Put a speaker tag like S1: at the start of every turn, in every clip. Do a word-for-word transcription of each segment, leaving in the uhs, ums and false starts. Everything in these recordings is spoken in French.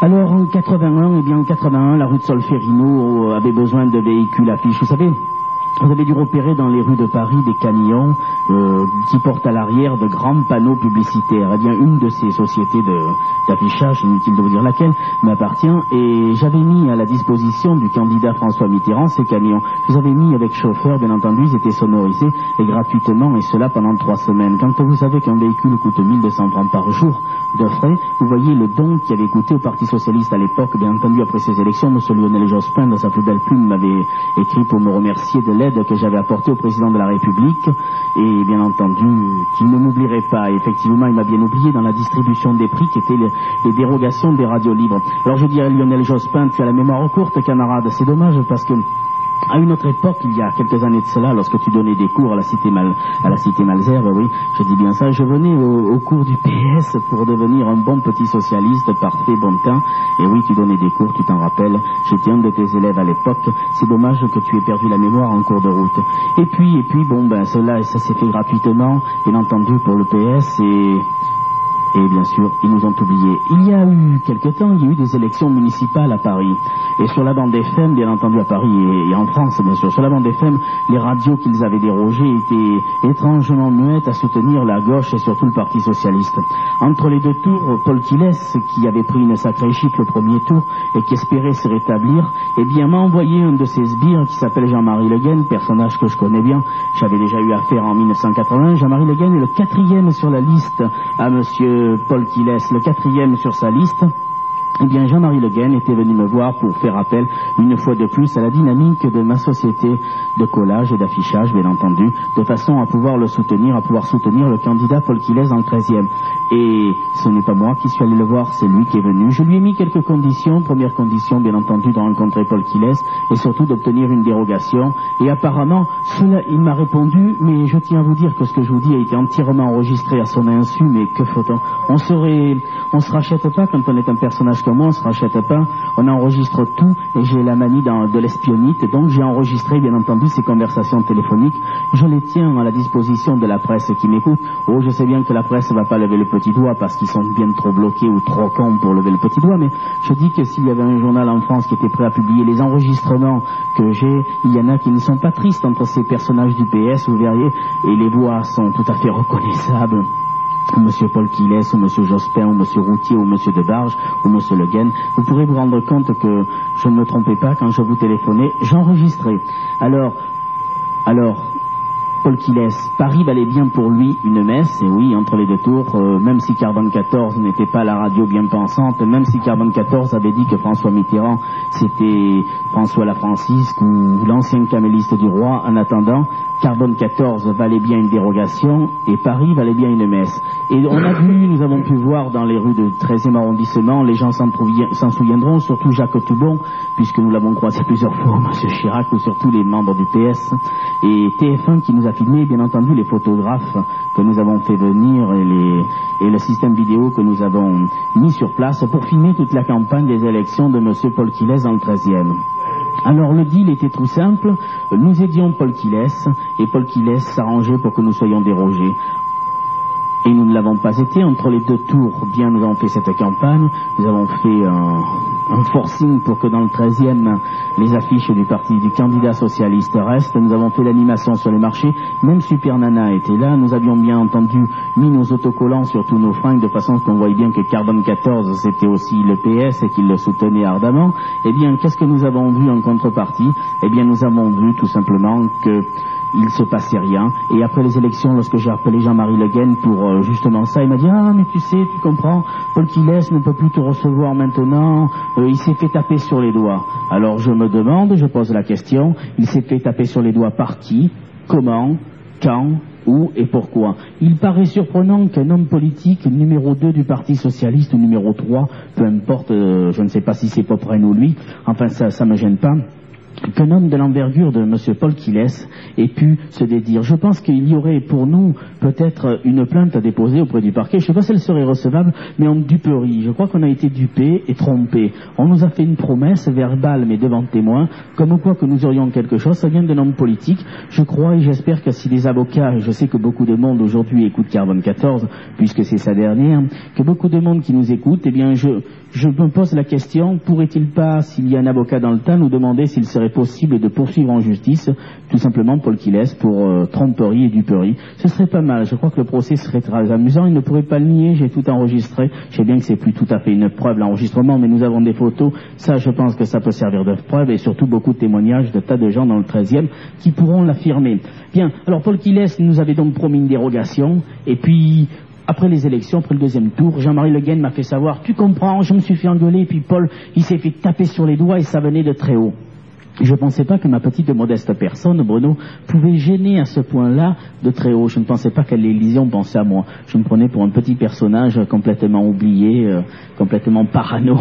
S1: Alors en quatre-vingt-un, eh bien en quatre-vingt-un, la rue de Solferino avait besoin de véhicules affiches. Vous savez, vous avez dû repérer dans les rues de Paris des camions euh, qui portent à l'arrière de grands panneaux publicitaires. Eh bien, une de ces sociétés de, d'affichage, inutile de vous dire laquelle, m'appartient, et j'avais mis à la disposition du candidat François Mitterrand ces camions. Je les avais mis avec chauffeur, bien entendu, ils étaient sonorisés, et gratuitement, et cela pendant trois semaines. Quand vous savez qu'un véhicule coûte mille deux cents francs par jour de frais, vous voyez le don qui avait coûté au Parti Socialiste à l'époque. Bien entendu, après ces élections, M. Lionel Jospin, dans sa plus belle plume, m'avait écrit pour me remercier de l'aide que j'avais apportée au président de la République, et bien entendu, qu'il ne m'oublierait pas. Et effectivement, il m'a bien oublié dans la distribution des prix, qui étaient les, les dérogations des radios libres. Alors je dirais, Lionel Jospin, tu as la mémoire courte, camarade. C'est dommage, parce que à une autre époque, il y a quelques années de cela, lorsque tu donnais des cours à la cité, Mal, à la cité Malesherbes, oui, je dis bien ça, je venais au, au cours du P S pour devenir un bon petit socialiste, parfait, bon teint, et oui, tu donnais des cours, tu t'en rappelles, j'étais un de tes élèves à l'époque, c'est dommage que tu aies perdu la mémoire en cours de route. Et puis, et puis, bon, ben, cela, ça s'est fait gratuitement, bien entendu, pour le P S, et... Et bien sûr, ils nous ont oubliés. Il y a eu quelque temps, il y a eu des élections municipales à Paris. Et sur la bande F M, bien entendu à Paris et, et en France, bien sûr, sur la bande F M, les radios qu'ils avaient dérogées étaient étrangement muettes à soutenir la gauche et surtout le Parti Socialiste. Entre les deux tours, Paul Quilles, qui avait pris une sacrée chic le premier tour et qui espérait se rétablir, eh bien, m'a envoyé un de ses sbires qui s'appelle Jean-Marie Le Guen, personnage que je connais bien. J'avais déjà eu affaire en mille neuf cent quatre-vingts. Jean-Marie Le Guen est le quatrième sur la liste à monsieur Paul Quilles, le quatrième sur sa liste. Eh bien, Jean-Marie Le Guen était venu me voir pour faire appel, une fois de plus, à la dynamique de ma société de collage et d'affichage, bien entendu, de façon à pouvoir le soutenir, à pouvoir soutenir le candidat Paul Quilles en treizième. Et ce n'est pas moi qui suis allé le voir, c'est lui qui est venu. Je lui ai mis quelques conditions. Première condition, bien entendu, de rencontrer Paul Quilles et surtout d'obtenir une dérogation. Et apparemment, cela, il m'a répondu, mais je tiens à vous dire que ce que je vous dis a été entièrement enregistré à son insu, mais que faut-on? On serait, on se rachète pas quand on est un personnage comme moi, on se rachète pas, on enregistre tout, et j'ai la manie dans, de l'espionnite, donc j'ai enregistré, bien entendu, ces conversations téléphoniques. Je les tiens à la disposition de la presse qui m'écoute. Oh, je sais bien que la presse va pas lever le petit doigt parce qu'ils sont bien trop bloqués ou trop cons pour lever le petit doigt, mais je dis que s'il y avait un journal en France qui était prêt à publier les enregistrements que j'ai, il y en a qui ne sont pas tristes entre ces personnages du P S, vous verriez, et les voix sont tout à fait reconnaissables. Monsieur Paul Quilles, ou Monsieur Jospin, ou Monsieur Routier, ou Monsieur Debarge, ou Monsieur Le Guen, vous pourrez vous rendre compte que je ne me trompais pas quand je vous téléphonais, j'enregistrais. Alors, alors, Paul Quilles, Paris valait bien pour lui une messe, et oui, entre les deux tours, euh, même si Carbone quatorze n'était pas la radio bien pensante, même si Carbone quatorze avait dit que François Mitterrand, c'était François Lafrancisque ou l'ancien caméliste du roi, en attendant, Carbone quatorze valait bien une dérogation, et Paris valait bien une messe. Et on a vu, nous avons pu voir dans les rues du treizième arrondissement, les gens s'en souviendront, surtout Jacques Toubon, puisque nous l'avons croisé plusieurs fois, M. Chirac, ou surtout les membres du P S, et T F un qui nous a filmé, bien entendu, les photographes que nous avons fait venir, et, les, et le système vidéo que nous avons mis sur place pour filmer toute la campagne des élections de M. Paul Quilles dans le treizième. Alors le deal était tout simple, nous aidions Paul Quilles, et Paul Quilles s'arrangeait pour que nous soyons dérogés. Et nous ne l'avons pas été. Entre les deux tours, bien, nous avons fait cette campagne. Nous avons fait un, un forcing pour que dans le treizième, les affiches du parti du candidat socialiste restent. Nous avons fait l'animation sur les marchés. Même Super Nana était là. Nous avions bien entendu mis nos autocollants sur tous nos fringues de façon qu'on voyait bien que Carbone quatorze, c'était aussi le P S et qu'il le soutenait ardemment. Eh bien, qu'est-ce que nous avons vu en contrepartie? Eh bien, nous avons vu tout simplement que il se passait rien. Et après les élections, lorsque j'ai appelé Jean-Marie Le Guen pour euh, justement ça, il m'a dit « Ah, mais tu sais, tu comprends, Paul Quilles ne peut plus te recevoir maintenant, euh, il s'est fait taper sur les doigts. » Alors je me demande, je pose la question, il s'est fait taper sur les doigts par qui, comment, quand, où et pourquoi? Il paraît surprenant qu'un homme politique numéro deux du Parti Socialiste ou numéro trois, peu importe, euh, je ne sais pas si c'est Popren ou lui, enfin ça ne me gêne pas, qu'un homme de l'envergure de M. Paul Quilles ait pu se dédire. Je pense qu'il y aurait pour nous peut-être une plainte à déposer auprès du parquet. Je ne sais pas si elle serait recevable, mais en duperie. Je crois qu'on a été dupé et trompé. On nous a fait une promesse verbale, mais devant témoins, comme quoi que nous aurions quelque chose. Ça vient d'un homme politique. Je crois et j'espère que si des avocats, et je sais que beaucoup de monde aujourd'hui écoute Carbone quatorze, puisque c'est sa dernière, que beaucoup de monde qui nous écoute, eh bien je... Je me pose la question, pourrait-il pas, s'il y a un avocat dans le tas, nous demander s'il serait possible de poursuivre en justice, tout simplement Paul Quilles, pour euh, tromperie et duperie. Ce serait pas mal, je crois que le procès serait très amusant, il ne pourrait pas le nier, j'ai tout enregistré, je sais bien que c'est plus tout à fait une preuve l'enregistrement, mais nous avons des photos, ça je pense que ça peut servir de preuve, et surtout beaucoup de témoignages de tas de gens dans le treizième qui pourront l'affirmer. Bien, alors Paul Quilles nous avait donc promis une dérogation, et puis... Après les élections, après le deuxième tour, Jean-Marie Le Guen m'a fait savoir, tu comprends, je me suis fait engueuler, puis Paul, il s'est fait taper sur les doigts et ça venait de très haut. Je ne pensais pas que ma petite et modeste personne, Bruno, pouvait gêner à ce point-là de très haut. Je ne pensais pas qu'à l'Élysée on pensait à moi. Je me prenais pour un petit personnage complètement oublié, euh, complètement parano.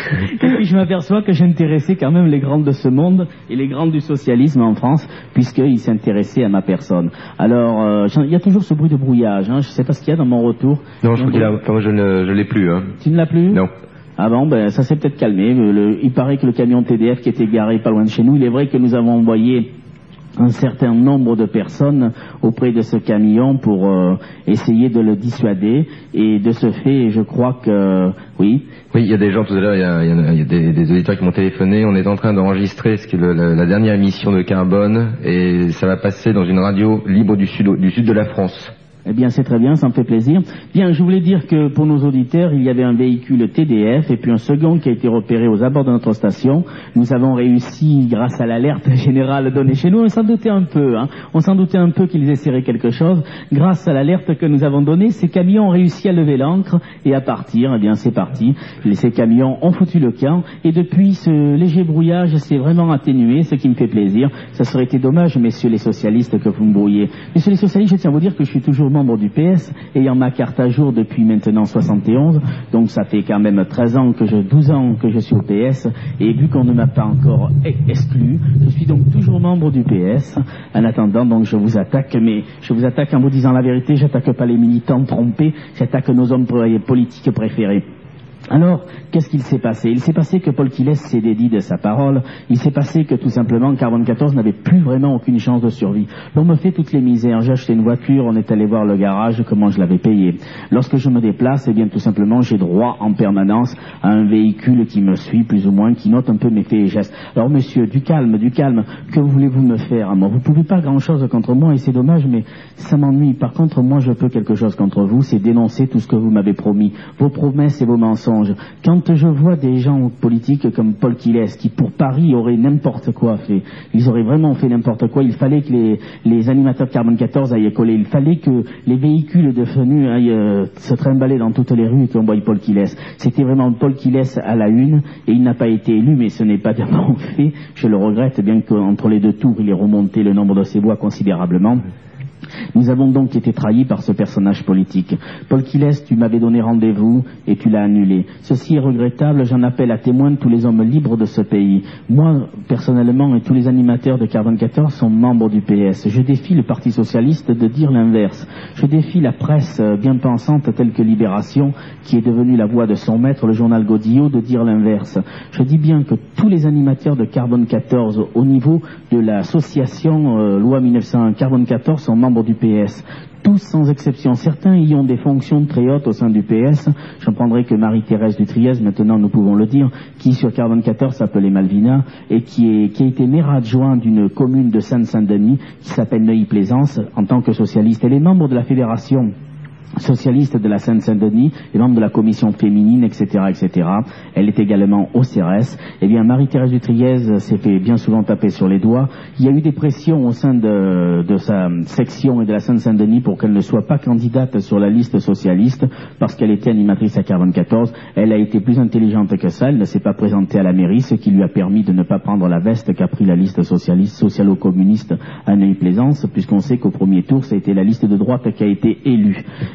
S1: Et puis je m'aperçois que j'intéressais quand même les grands de ce monde et les grands du socialisme en France, puisqu'ils s'intéressaient à ma personne. Alors, euh, il y a toujours ce bruit de brouillage. Hein. Je ne sais pas ce qu'il y a dans mon retour.
S2: Non, je crois qu'il a... enfin, moi je ne l'ai plus. Hein.
S1: Tu ne l'as plus?
S2: Non.
S1: Ah bon, ben ça s'est peut-être calmé. Le, il paraît que le camion T D F qui était garé pas loin de chez nous, il est vrai que nous avons envoyé un certain nombre de personnes auprès de ce camion pour euh, essayer de le dissuader. Et de ce fait, je crois que... Oui.
S2: Oui, il y a des gens tout à l'heure, il y a, il y a, il y a des, des auditeurs qui m'ont téléphoné. On est en train d'enregistrer ce qui est le, la, la dernière émission de Carbone et ça va passer dans une radio libre du sud, du sud de la France.
S1: Eh bien, c'est très bien, ça me fait plaisir. Bien, je voulais dire que pour nos auditeurs, il y avait un véhicule T D F et puis un second qui a été repéré aux abords de notre station. Nous avons réussi, grâce à l'alerte générale donnée chez nous, on s'en doutait un peu, hein. On s'en doutait un peu qu'ils essaieraient quelque chose. Grâce à l'alerte que nous avons donnée, ces camions ont réussi à lever l'ancre et à partir. Eh bien, c'est parti. Ces camions ont foutu le camp et depuis, ce léger brouillage s'est vraiment atténué, ce qui me fait plaisir. Ça serait été dommage, messieurs les socialistes, que vous me brouillez. Messieurs les socialistes, je tiens à vous dire que je suis toujours membre du P S, ayant ma carte à jour depuis maintenant soixante et onze, donc ça fait quand même treize ans que je, douze ans que je suis au P S, et vu qu'on ne m'a pas encore exclu, je suis donc toujours membre du P S. En attendant, donc je vous attaque, mais je vous attaque en vous disant la vérité, j'attaque pas les militants trompés, j'attaque nos hommes politiques préférés. Alors, qu'est-ce qu'il s'est passé? Il s'est passé que Paul Quilles s'est dédié de sa parole. Il s'est passé que tout simplement Carbone quatorze n'avait plus vraiment aucune chance de survie. L'on me fait toutes les misères. J'ai acheté une voiture, on est allé voir le garage, comment je l'avais payé. Lorsque je me déplace, eh bien tout simplement j'ai droit en permanence à un véhicule qui me suit plus ou moins, qui note un peu mes faits et gestes. Alors monsieur, du calme, du calme, que voulez-vous me faire à moi? Vous pouvez pas grand-chose contre moi et c'est dommage, mais ça m'ennuie. Par contre, moi je peux quelque chose contre vous, c'est dénoncer tout ce que vous m'avez promis, vos promesses et vos mensonges. Quand je vois des gens politiques comme Paul Quilles qui pour Paris auraient n'importe quoi fait, ils auraient vraiment fait n'importe quoi, il fallait que les, les animateurs de Carbone quatorze aillent coller, il fallait que les véhicules devenus aillent euh, se trimballer dans toutes les rues et qu'on voie Paul Quilles. C'était vraiment Paul Quilles à la une et il n'a pas été élu, mais ce n'est pas de mon fait, je le regrette, bien qu'entre les deux tours il ait remonté le nombre de ses voix considérablement. Nous avons donc été trahis par ce personnage politique. Paul Quilles, tu m'avais donné rendez-vous et tu l'as annulé. Ceci est regrettable, j'en appelle à témoin tous les hommes libres de ce pays. Moi, personnellement, et tous les animateurs de Carbone quatorze sont membres du P S. Je défie le Parti Socialiste de dire l'inverse. Je défie la presse bien pensante telle que Libération, qui est devenue la voix de son maître, le journal Godillot, de dire l'inverse. Je dis bien que tous les animateurs de Carbone quatorze, au niveau de l'association euh, loi mille neuf cent un Carbone quatorze, sont membres du P S. Tous sans exception. Certains y ont des fonctions très hautes au sein du P S. J'en prendrai que Marie-Thérèse Dutriez, maintenant nous pouvons le dire, qui sur Carbone quatorze s'appelait Malvina et qui, est, qui a été maire adjoint d'une commune de Seine-Saint-Denis qui s'appelle Neuilly-Plaisance en tant que socialiste. Elle est membre de la fédération socialiste de la Seine-Saint-Denis et membre de la commission féminine, et cetera, et cetera. Elle est également au C R S. Eh bien, Marie-Thérèse Dutriez s'est fait bien souvent taper sur les doigts. Il y a eu des pressions au sein de, de sa section et de la Seine-Saint-Denis pour qu'elle ne soit pas candidate sur la liste socialiste parce qu'elle était animatrice à Carbone quatorze. Elle a été plus intelligente que ça. Elle ne s'est pas présentée à la mairie, ce qui lui a permis de ne pas prendre la veste qu'a pris la liste socialiste, socialo-communiste à Neuilly-Plaisance, puisqu'on sait qu'au premier tour, ça a été la liste de droite qui a été élue.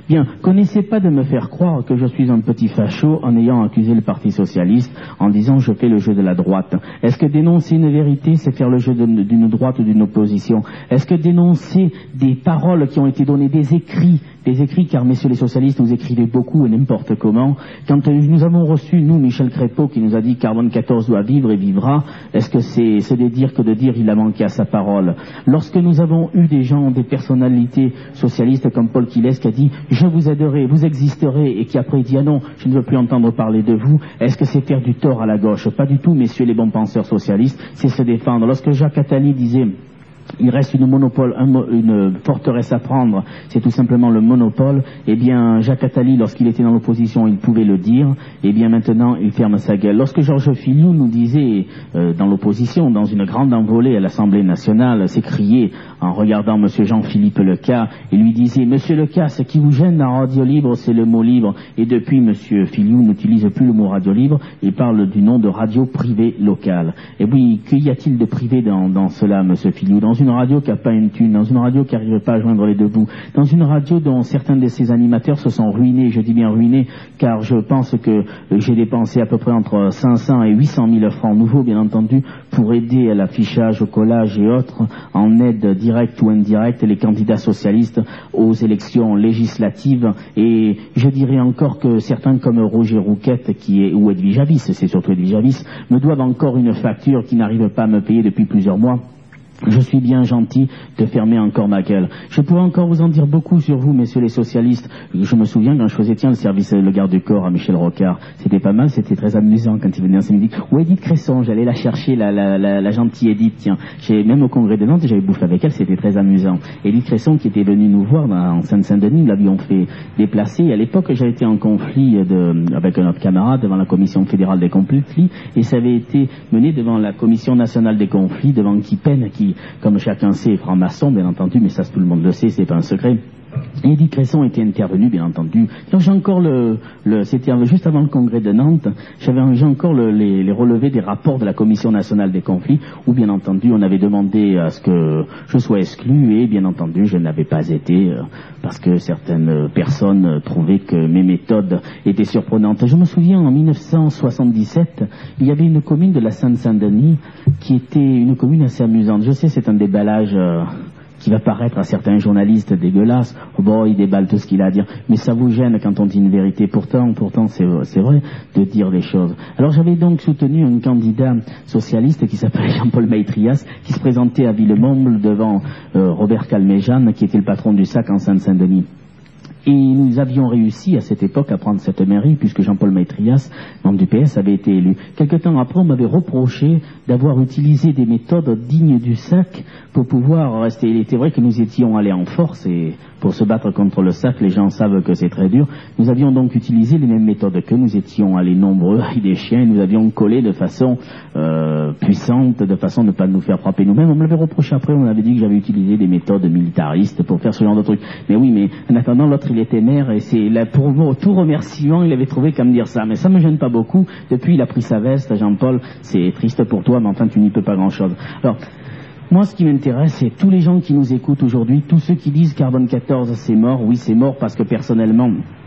S1: Bien, connaissez pas de me faire croire que je suis un petit facho en ayant accusé le Parti Socialiste en disant je fais le jeu de la droite. Est-ce que dénoncer une vérité, c'est faire le jeu d'une droite ou d'une opposition? Est-ce que dénoncer des paroles qui ont été données, des écrits, des écrits, car messieurs les socialistes, vous écrivez beaucoup et n'importe comment. Quand nous avons reçu, nous, Michel Crépeau, qui nous a dit Carbone quatorze doit vivre et vivra, est-ce que c'est se dédire que de dire il a manqué à sa parole? Lorsque nous avons eu des gens, des personnalités socialistes comme Paul Quilès qui a dit je vous aiderai, vous existerez, et qui après dit ah non, je ne veux plus entendre parler de vous, est-ce que c'est faire du tort à la gauche? Pas du tout, messieurs les bons penseurs socialistes, c'est se défendre. Lorsque Jacques Attali disait il reste une monopole, un, une forteresse à prendre, c'est tout simplement le monopole. Eh bien, Jacques Attali, lorsqu'il était dans l'opposition, il pouvait le dire. Eh bien, maintenant, il ferme sa gueule. Lorsque Georges Filiou nous disait, euh, dans l'opposition, dans une grande envolée à l'Assemblée nationale, s'écriait en regardant M. Jean-Philippe Lecas, il lui disait, Monsieur Lecas, ce qui vous gêne en radio libre, c'est le mot libre. Et depuis, M. Filiou n'utilise plus le mot radio libre, il parle du nom de radio privée locale. Et oui, qu'y a-t-il de privé dans, dans cela, M. Filiou? Dans une radio qui n'a pas une thune, dans une radio qui n'arrive pas à joindre les deux bouts, dans une radio dont certains de ses animateurs se sont ruinés, je dis bien ruinés, car je pense que j'ai dépensé à peu près entre cinq cents et huit cent mille francs nouveaux, bien entendu, pour aider à l'affichage, au collage et autres, en aide directe ou indirecte, les candidats socialistes aux élections législatives. Et je dirais encore que certains comme Roger Rouquette, qui est, ou Edwige Avis, c'est surtout Edwige Avis, me doivent encore une facture qui n'arrive pas à me payer depuis plusieurs mois. Je suis bien gentil de fermer encore ma gueule. Je pourrais encore vous en dire beaucoup sur vous, messieurs les socialistes. Je me souviens quand je faisais, tiens, le service, le garde du corps à Michel Rocard. C'était pas mal, c'était très amusant quand il venait dans midi. Ou Edith Cresson, j'allais la chercher, la, la, la, la gentille Edith, tiens. J'ai, même au congrès de Nantes, j'avais bouffé avec elle, c'était très amusant. Edith Cresson qui était venue nous voir dans, en Seine-Saint-Denis, nous l'avions fait déplacer. Et à l'époque, j'avais été en conflit de, avec un autre camarade devant la Commission fédérale des conflits, et ça avait été mené devant la Commission nationale des conflits, devant qui peine, qui comme chacun sait, est franc-maçon, bien entendu, mais ça tout le monde le sait, c'est pas un secret. Et Edith Cresson était intervenue, bien entendu. Donc j'ai encore le, le c'était juste avant le congrès de Nantes, j'avais j'ai encore le, les, les relevés des rapports de la Commission nationale des conflits, où bien entendu on avait demandé à ce que je sois exclu, et bien entendu je n'avais pas été, euh, parce que certaines personnes trouvaient que mes méthodes étaient surprenantes. Je me souviens en mille neuf cent soixante-dix-sept, il y avait une commune de la Seine-Saint-Denis qui était une commune assez amusante. Je sais, c'est un déballage euh, qui va paraître à certains journalistes dégueulasse. Oh bon, il déballe tout ce qu'il a à dire, mais ça vous gêne quand on dit une vérité. Pourtant, pourtant, c'est, c'est vrai de dire des choses. Alors j'avais donc soutenu un candidat socialiste qui s'appelait Jean-Paul Maïtrias, qui se présentait à Villemomble devant euh, Robert Calmejane, qui était le patron du S A C en Seine-Saint-Denis. Et nous avions réussi à cette époque à prendre cette mairie, puisque Jean-Paul Maïtrias, membre du P S, avait été élu. Quelque temps après, on m'avait reproché d'avoir utilisé des méthodes dignes du S A C pour pouvoir rester. Il était vrai que nous étions allés en force, et pour se battre contre le S A C, les gens savent que c'est très dur. Nous avions donc utilisé les mêmes méthodes que nous étions allés nombreux avec des chiens, et nous avions collé de façon euh, puissante, de façon à ne pas nous faire frapper nous-mêmes. On me l'avait reproché après, on avait dit que j'avais utilisé des méthodes militaristes pour faire ce genre de trucs. Mais oui, mais en attendant, l'autre il était maire, et c'est là, pour tout remerciement, il avait trouvé qu'à me dire ça. Mais ça me gêne pas beaucoup. Depuis, il a pris sa veste, Jean-Paul. C'est triste pour toi, mais enfin, tu n'y peux pas grand-chose. Alors, moi, ce qui m'intéresse, c'est tous les gens qui nous écoutent aujourd'hui, tous ceux qui disent Carbone quatorze, c'est mort. Oui, c'est mort parce que personnellement,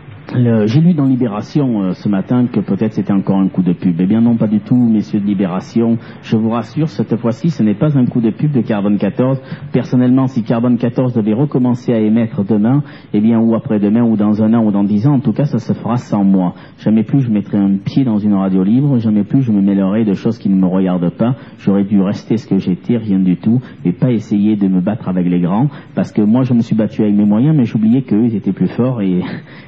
S1: Le, j'ai lu dans Libération euh, ce matin que peut-être c'était encore un coup de pub. Eh bien non, pas du tout, messieurs de Libération. Je vous rassure, cette fois-ci, ce n'est pas un coup de pub de Carbone quatorze. Personnellement, si Carbone quatorze devait recommencer à émettre demain, eh bien, ou après-demain, ou dans un an, ou dans dix ans, en tout cas, ça se fera sans moi. Jamais plus je mettrai un pied dans une radio libre, jamais plus je me mêlerai de choses qui ne me regardent pas. J'aurais dû rester ce que j'étais, rien du tout, et pas essayer de me battre avec les grands, parce que moi, je me suis battu avec mes moyens, mais j'oubliais qu'eux, ils étaient plus forts, et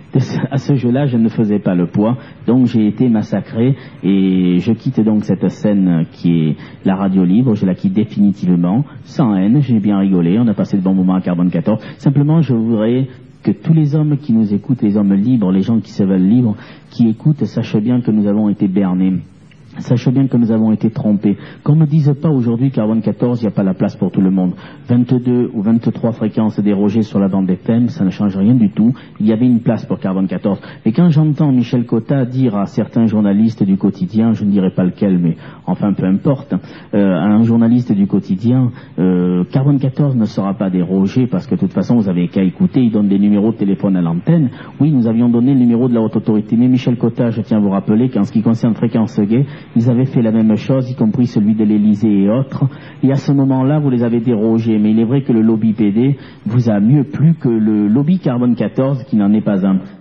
S1: à ce jeu-là, je ne faisais pas le poids, donc j'ai été massacré, et je quitte donc cette scène qui est la radio libre, je la quitte définitivement, sans haine, j'ai bien rigolé, on a passé de bons moments à Carbone quatorze. Simplement, je voudrais que tous les hommes qui nous écoutent, les hommes libres, les gens qui se veulent libres, qui écoutent, sachent bien que nous avons été bernés. Sachez bien que nous avons été trompés. Qu'on ne dise pas aujourd'hui Carbone quatorze, il n'y a pas la place pour tout le monde. vingt-deux ou vingt-trois fréquences dérogées sur la bande F M, ça ne change rien du tout. Il y avait une place pour Carbone quatorze. Et quand j'entends Michel Cotta dire à certains journalistes du quotidien, je ne dirai pas lequel, mais enfin peu importe, euh, à un journaliste du quotidien, euh, Carbone quatorze ne sera pas dérogé parce que de toute façon vous avez qu'à écouter, il donne des numéros de téléphone à l'antenne. Oui, nous avions donné le numéro de la haute autorité, mais Michel Cotta, je tiens à vous rappeler qu'en ce qui concerne Fréquence Gay, ils avaient fait la même chose, y compris celui de l'Élysée et autres. Et à ce moment-là, vous les avez dérogés. Mais il est vrai que le lobby P D vous a mieux plu que le lobby Carbone quatorze, qui n'en est pas un.